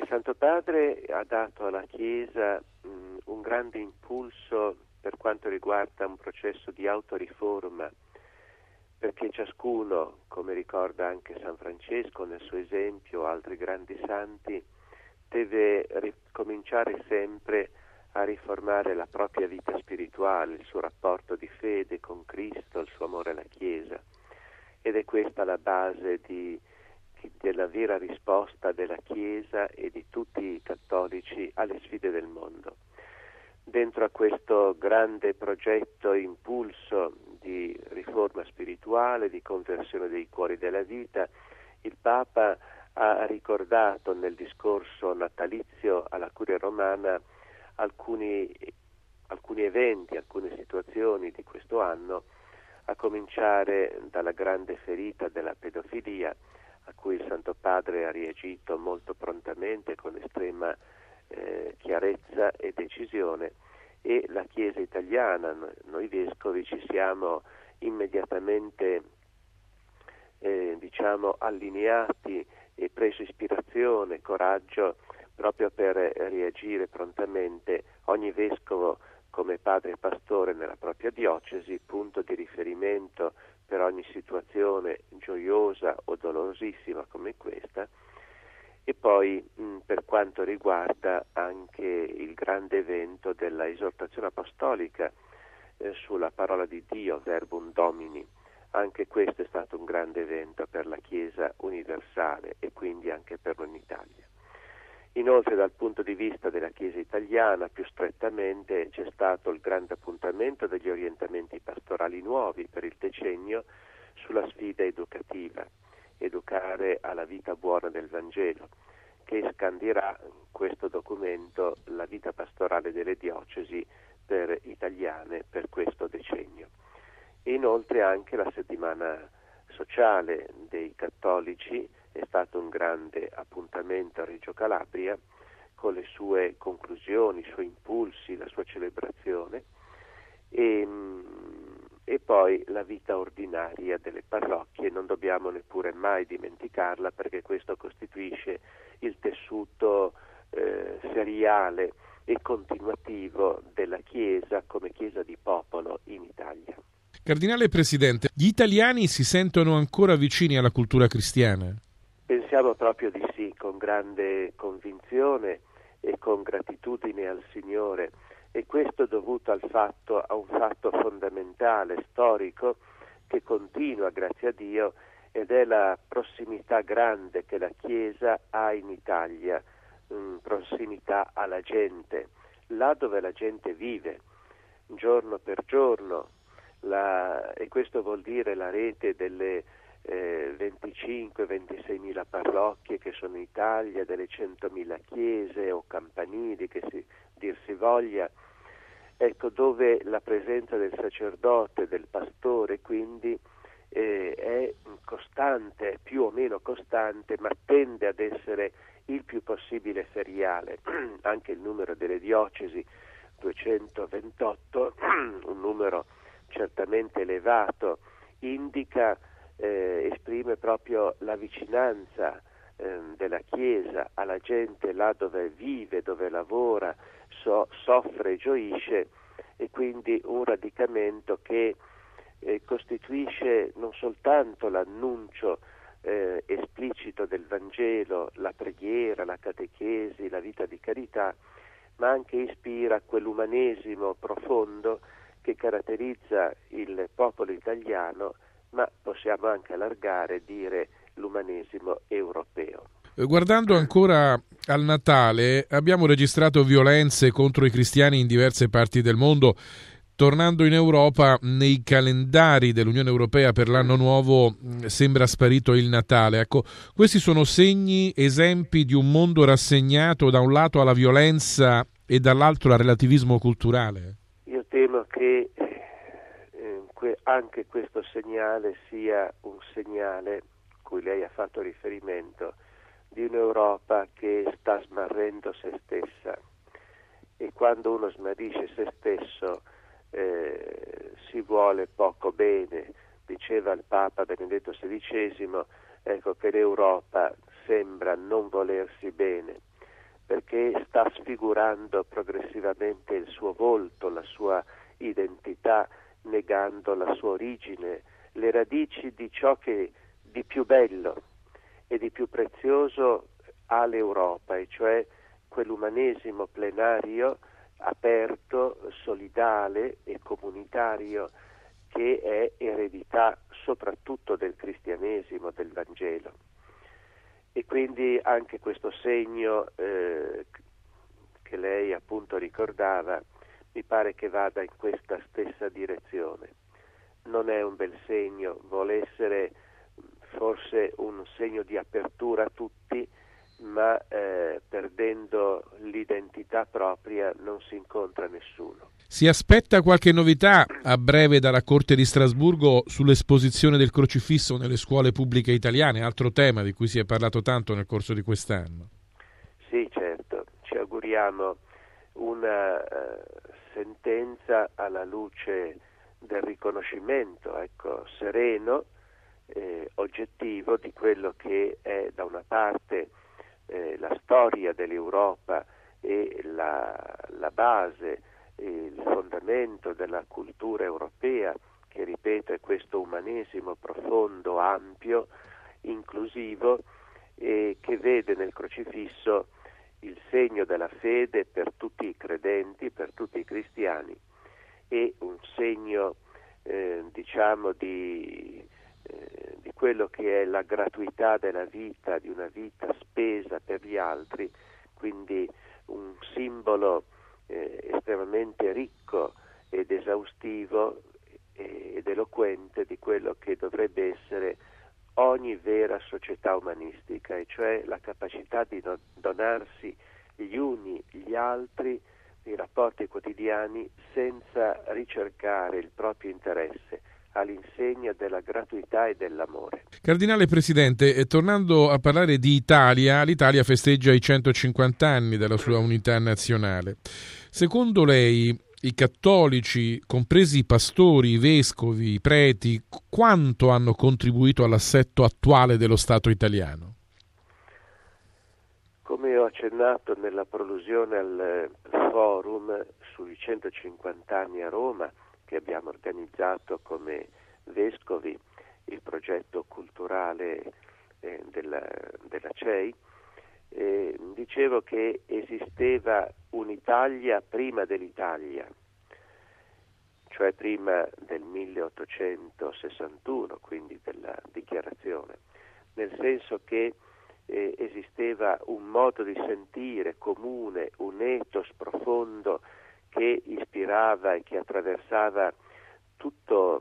Santo Padre ha dato alla Chiesa un grande impulso per quanto riguarda un processo di autoriforma, perché ciascuno, come ricorda anche San Francesco nel suo esempio, altri grandi santi, deve cominciare sempre a riformare la propria vita spirituale, il suo rapporto di fede con Cristo, il suo amore alla Chiesa. Ed è questa la base della vera risposta della Chiesa e di tutti i cattolici alle sfide del mondo. Dentro a questo grande progetto impulso di riforma spirituale, di conversione dei cuori della vita, il Papa ha ricordato nel discorso natalizio alla Curia Romana alcuni eventi, alcune situazioni di questo anno, a cominciare dalla grande ferita della pedofilia, a cui il Santo Padre ha reagito molto prontamente, con estrema chiarezza e decisione, e la Chiesa italiana, noi vescovi, ci siamo immediatamente allineati e preso ispirazione, coraggio, proprio per reagire prontamente, ogni vescovo come padre pastore nella propria diocesi, punto di riferimento per ogni situazione gioiosa o dolorosissima come questa. E poi per quanto riguarda anche il grande evento della esortazione apostolica sulla parola di Dio, Verbum Domini, anche questo è stato un grande evento per la Chiesa universale e quindi anche per noi in Italia. Inoltre, dal punto di vista della Chiesa italiana, più strettamente, c'è stato il grande appuntamento degli orientamenti pastorali nuovi per il decennio sulla sfida educativa, educare alla vita buona del Vangelo, che scandirà questo documento la vita pastorale delle diocesi italiane per questo decennio. E inoltre anche la settimana sociale dei cattolici è stato un grande appuntamento a Reggio Calabria, con le sue conclusioni, i suoi impulsi, la sua celebrazione, e poi la vita ordinaria delle parrocchie. Non dobbiamo neppure mai dimenticarla, perché questo costituisce il tessuto seriale e continuativo della Chiesa come Chiesa di popolo in Italia. Cardinale Presidente, gli italiani si sentono ancora vicini alla cultura cristiana? Pensiamo proprio di sì, con grande convinzione e con gratitudine al Signore, e questo dovuto a un fatto fondamentale, storico, che continua, grazie a Dio, ed è la prossimità grande che la Chiesa ha in Italia, prossimità alla gente, là dove la gente vive, giorno per giorno, e questo vuol dire la rete delle 25-26 mila parrocchie che sono in Italia, delle 100.000 chiese o campanili che dir si voglia, ecco, dove la presenza del sacerdote, del pastore quindi è costante, più o meno costante, ma tende ad essere il più possibile feriale. Anche il numero delle diocesi, 228, un numero certamente elevato, esprime proprio la vicinanza della Chiesa alla gente là dove vive, dove lavora, soffre e gioisce, e quindi un radicamento che costituisce non soltanto l'annuncio esplicito del Vangelo, la preghiera, la catechesi, la vita di carità, ma anche ispira quell'umanesimo profondo che caratterizza il popolo italiano, ma possiamo anche allargare e dire l'umanesimo europeo. Guardando ancora al Natale, abbiamo registrato violenze contro i cristiani in diverse parti del mondo. Tornando in Europa, nei calendari dell'Unione Europea per l'anno nuovo sembra sparito il Natale. Ecco, questi sono esempi di un mondo rassegnato da un lato alla violenza e dall'altro al relativismo culturale. Io temo che anche questo segnale sia un segnale, cui lei ha fatto riferimento, di un'Europa che sta smarrendo se stessa, e quando uno smarrisce se stesso si vuole poco bene. Diceva il Papa Benedetto XVI, ecco, che l'Europa sembra non volersi bene, perché sta sfigurando progressivamente il suo volto, la sua identità, negando la sua origine, le radici di ciò che di più bello e di più prezioso ha l'Europa, e cioè quell'umanesimo plenario, aperto, solidale e comunitario, che è eredità soprattutto del cristianesimo, del Vangelo. E quindi anche questo segno che lei appunto ricordava mi pare che vada in questa stessa direzione. Non è un bel segno, vuole essere forse un segno di apertura a tutti, ma perdendo l'identità propria non si incontra nessuno. Si aspetta qualche novità a breve dalla Corte di Strasburgo sull'esposizione del crocifisso nelle scuole pubbliche italiane, altro tema di cui si è parlato tanto nel corso di quest'anno? Sì, certo, ci auguriamo una sentenza alla luce del riconoscimento, sereno, oggettivo di quello che è da una parte la storia dell'Europa e la base, il fondamento della cultura europea, che ripeto è questo umanesimo profondo, ampio, inclusivo, e che vede nel crocifisso il segno della fede per tutti i credenti, per tutti i cristiani, e un segno di quello che è la gratuità della vita, di una vita spesa per gli altri, quindi un simbolo estremamente ricco ed esaustivo ed eloquente di quello che dovrebbe essere ogni vera società umanistica, e cioè la capacità di donarsi gli uni gli altri nei rapporti quotidiani senza ricercare il proprio interesse, all'insegna della gratuità e dell'amore. Cardinale Presidente, tornando a parlare di Italia, l'Italia festeggia i 150 anni della sua unità nazionale. Secondo lei, i cattolici, compresi i pastori, i vescovi, i preti, quanto hanno contribuito all'assetto attuale dello Stato italiano? Come ho accennato nella prolusione al forum sui 150 anni a Roma, che abbiamo organizzato come vescovi, il progetto culturale della CEI, dicevo che esisteva un'Italia prima dell'Italia, cioè prima del 1861, quindi della dichiarazione, nel senso che esisteva un modo di sentire comune, un ethos profondo che ispirava e che attraversava tutta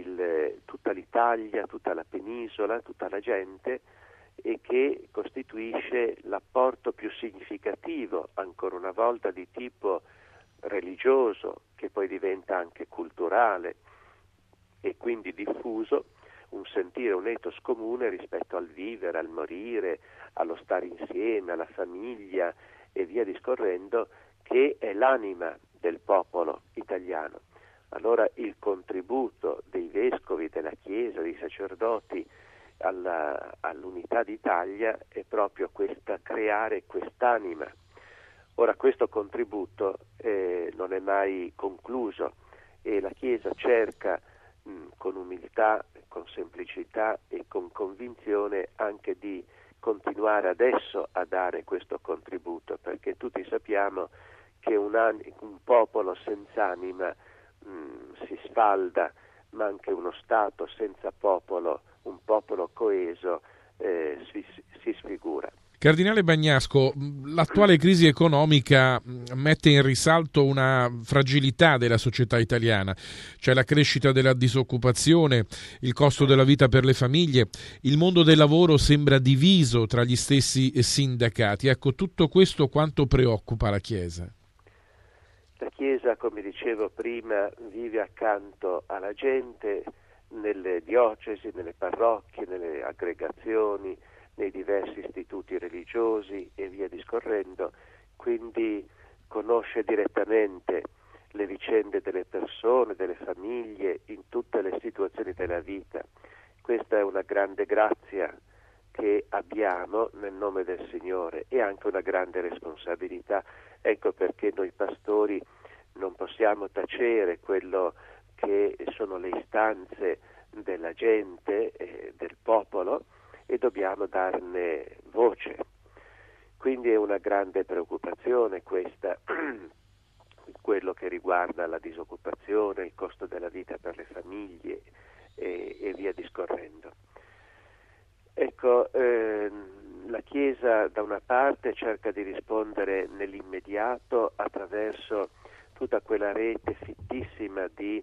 l'Italia, tutta la penisola, tutta la gente, e che costituisce l'apporto più significativo, ancora una volta di tipo religioso, che poi diventa anche culturale e quindi diffuso, un sentire, un ethos comune rispetto al vivere, al morire, allo stare insieme, alla famiglia e via discorrendo, che è l'anima del popolo italiano. Allora il contributo dei vescovi, della Chiesa, dei sacerdoti all'unità d'Italia è proprio creare quest'anima. Ora questo contributo non è mai concluso, e la Chiesa cerca con umiltà, con semplicità e con convinzione anche di continuare adesso a dare questo contributo, perché tutti sappiamo che un popolo senza anima si sfalda, ma anche uno Stato senza popolo, un popolo coeso, si sfigura. Cardinale Bagnasco, l'attuale crisi economica mette in risalto una fragilità della società italiana, cioè la crescita della disoccupazione, il costo della vita per le famiglie, il mondo del lavoro sembra diviso tra gli stessi sindacati. Ecco, tutto questo quanto preoccupa la Chiesa? La Chiesa, come dicevo prima, vive accanto alla gente nelle diocesi, nelle parrocchie, nelle aggregazioni, nei diversi istituti religiosi e via discorrendo, quindi conosce direttamente le vicende delle persone, delle famiglie, in tutte le situazioni della vita. Questa è una grande grazia che abbiamo nel nome del Signore e anche una grande responsabilità. Ecco perché noi pastori non possiamo tacere quello che sono le istanze della gente, del popolo, e dobbiamo darne voce. Quindi è una grande preoccupazione questa, quello che riguarda la disoccupazione, il costo della vita per le famiglie e via discorrendo. Ecco, la Chiesa da una parte cerca di rispondere nell'immediato attraverso tutta quella rete fittissima di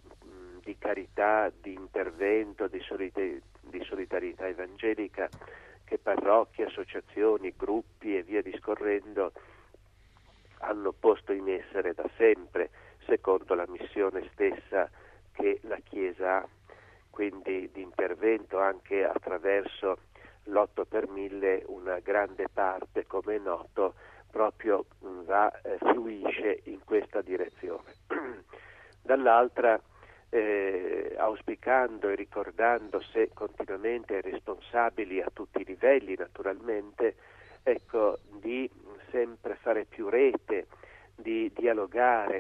carità, di intervento, di solidarietà evangelica che parrocchie, associazioni, gruppi e via discorrendo hanno posto in essere da sempre, secondo la missione stessa che la Chiesa ha, quindi di intervento anche attraverso l'8 per 1000, una grande parte, come è noto, proprio fluisce in questa direzione. Dall'altra, auspicando e ricordando continuamente ai responsabili a tutti i livelli, naturalmente, ecco, di sempre fare più rete, di dialogare,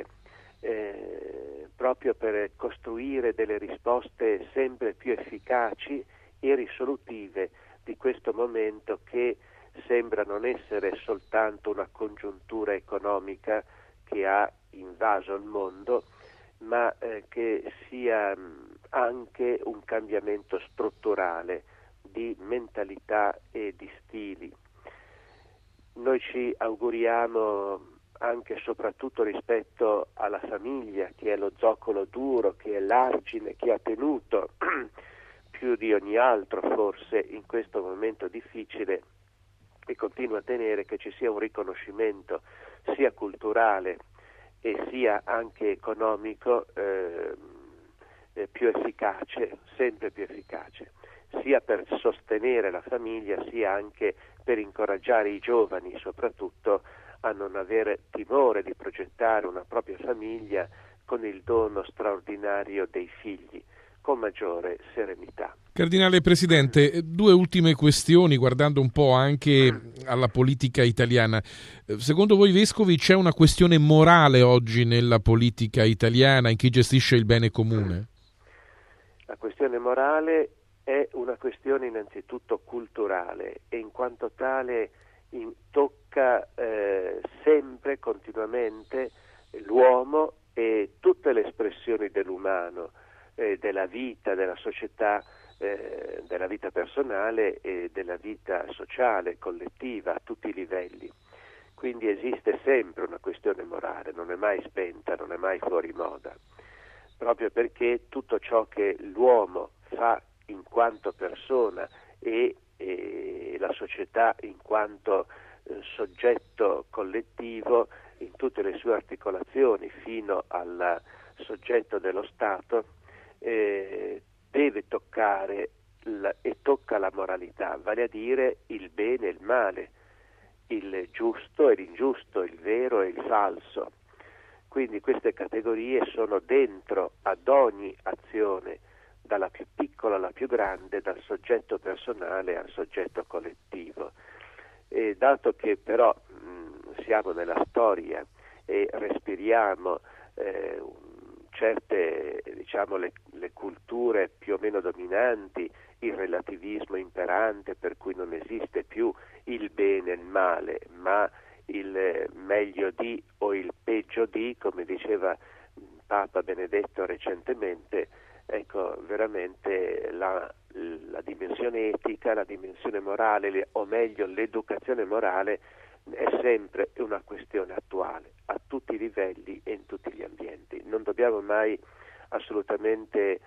proprio per costruire delle risposte sempre più efficaci e risolutive di questo momento che sembra non essere soltanto una congiuntura economica che ha invaso il mondo, ma che sia anche un cambiamento strutturale di mentalità e di stili. Noi ci auguriamo anche e soprattutto rispetto alla famiglia, che è lo zoccolo duro, che è l'argine che ha tenuto più di ogni altro forse in questo momento difficile e continua a tenere, che ci sia un riconoscimento sia culturale e sia anche economico più efficace, sempre più efficace, sia per sostenere la famiglia, sia anche per incoraggiare i giovani soprattutto a non avere timore di progettare una propria famiglia con il dono straordinario dei figli, con maggiore serenità. Cardinale Presidente, due ultime questioni guardando un po' anche alla politica italiana. Secondo voi vescovi c'è una questione morale oggi nella politica italiana, in chi gestisce il bene comune? La questione morale è una questione innanzitutto culturale e in quanto tale tocca sempre, continuamente l'uomo e tutte le espressioni dell'umano, della vita, della società, della vita personale e della vita sociale, collettiva, a tutti i livelli. Quindi esiste sempre una questione morale, non è mai spenta, non è mai fuori moda, proprio perché tutto ciò che l'uomo fa in quanto persona e la società in quanto soggetto collettivo in tutte le sue articolazioni fino al soggetto dello Stato deve toccare e tocca la moralità, vale a dire il bene e il male, il giusto e l'ingiusto, il vero e il falso. Quindi queste categorie sono dentro ad ogni azione, dalla più piccola alla più grande, dal soggetto personale al soggetto collettivo. E dato che però siamo nella storia e respiriamo certe, diciamo, le culture più o meno dominanti, il relativismo imperante per cui non esiste più il bene e il male, ma il meglio di o il peggio di, come diceva Papa Benedetto recentemente, ecco, veramente la dimensione etica, la dimensione morale, o meglio l'educazione morale, è sempre una questione attuale, a tutti i livelli e in tutti gli ambienti. Non dobbiamo mai assolutamente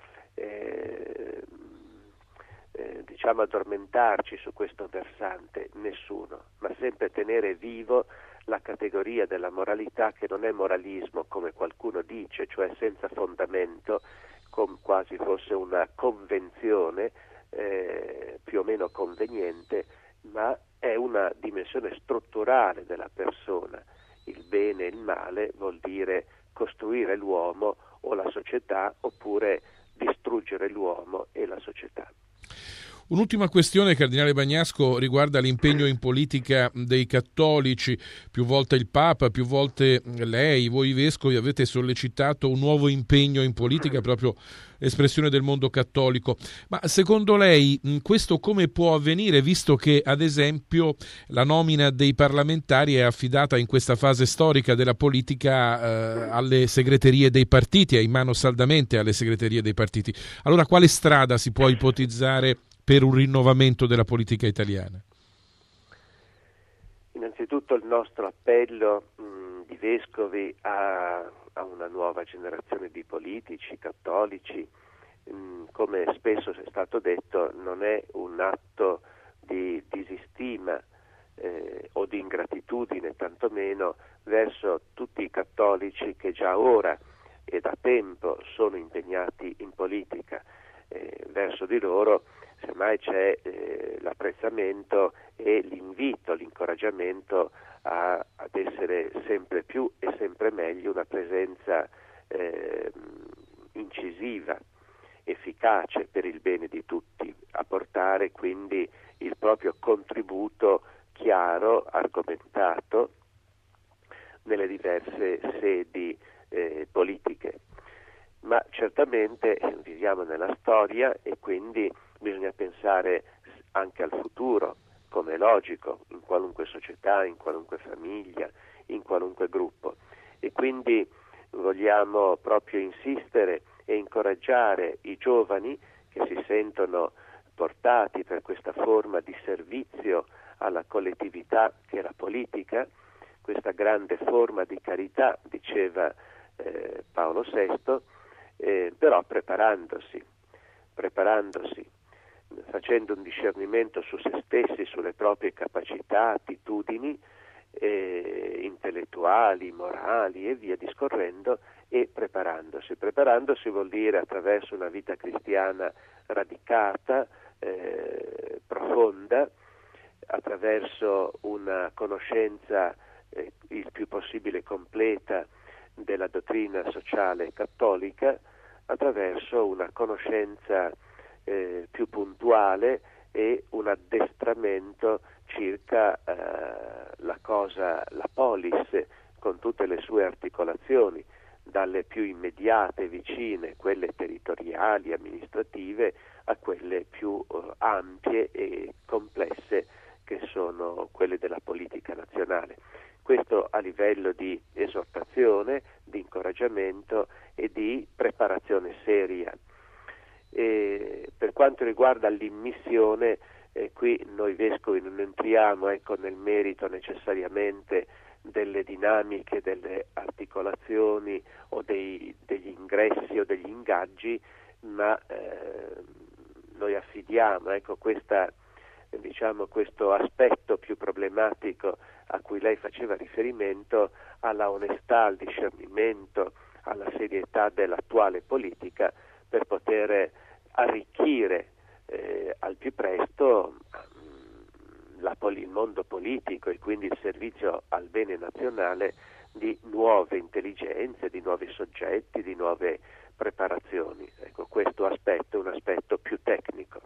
addormentarci su questo versante, nessuno, ma sempre tenere vivo la categoria della moralità, che non è moralismo come qualcuno dice, cioè senza fondamento, quasi fosse una convenzione più o meno conveniente, ma è una dimensione strutturale della persona. Il bene e il male vuol dire costruire l'uomo o la società, oppure distruggere l'uomo e la società. Un'ultima questione, Cardinale Bagnasco, riguarda l'impegno in politica dei cattolici. Più volte il Papa, più volte lei, voi vescovi, avete sollecitato un nuovo impegno in politica, proprio espressione del mondo cattolico. Ma secondo lei questo come può avvenire, visto che ad esempio la nomina dei parlamentari è affidata in questa fase storica della politica alle segreterie dei partiti, è in mano saldamente alle segreterie dei partiti? Allora quale strada si può ipotizzare per un rinnovamento della politica italiana? Innanzitutto il nostro appello di vescovi a una nuova generazione di politici cattolici, come spesso è stato detto, non è un atto di disistima o di ingratitudine, tantomeno verso tutti i cattolici che già ora e da tempo sono impegnati in politica. Verso di loro semmai c'è l'apprezzamento e l'invito, l'incoraggiamento ad essere sempre più e sempre meglio una presenza incisiva, efficace per il bene di tutti, a portare quindi il proprio contributo chiaro, argomentato nelle diverse sedi politiche. Ma certamente viviamo nella storia e quindi bisogna pensare anche al futuro, come è logico, in qualunque società, in qualunque famiglia, in qualunque gruppo. E quindi vogliamo proprio insistere e incoraggiare i giovani che si sentono portati per questa forma di servizio alla collettività che è la politica, questa grande forma di carità, diceva Paolo VI, però preparandosi, facendo un discernimento su se stessi, sulle proprie capacità, attitudini intellettuali, morali e via discorrendo, e preparandosi. Preparandosi vuol dire attraverso una vita cristiana radicata, profonda, attraverso una conoscenza il più possibile completa della dottrina sociale cattolica, attraverso una conoscenza più puntuale e un addestramento circa la polis, con tutte le sue articolazioni, dalle più immediate, vicine, quelle territoriali, amministrative, a quelle più ampie e complesse, che sono quelle della politica nazionale. Questo a livello di esortazione, di incoraggiamento e di preparazione seria. E per quanto riguarda l'immissione, qui noi vescovi non entriamo nel merito necessariamente delle dinamiche, delle articolazioni o degli ingressi o degli ingaggi, ma noi affidiamo questo aspetto più problematico a cui lei faceva riferimento alla onestà, al discernimento, alla serietà dell'attuale politica, per poter arricchire al più presto il mondo politico e quindi il servizio al bene nazionale di nuove intelligenze, di nuovi soggetti, di nuove preparazioni. Ecco, questo aspetto è un aspetto più tecnico.